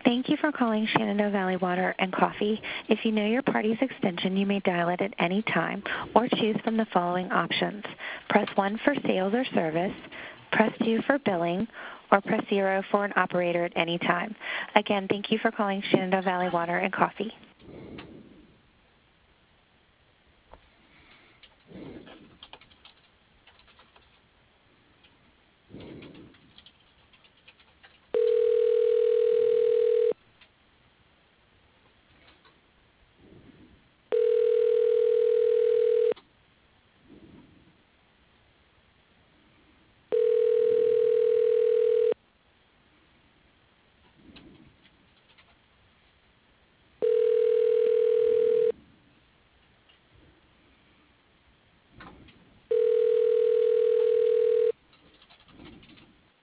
Thank you for calling Shenandoah Valley Water and Coffee. If you know your party's extension, you may dial it at any time or choose from the following options. Press 1 for sales or service, press 2 for billing, or press 0 for an operator at any time. Again, thank you for calling Shenandoah Valley Water and Coffee.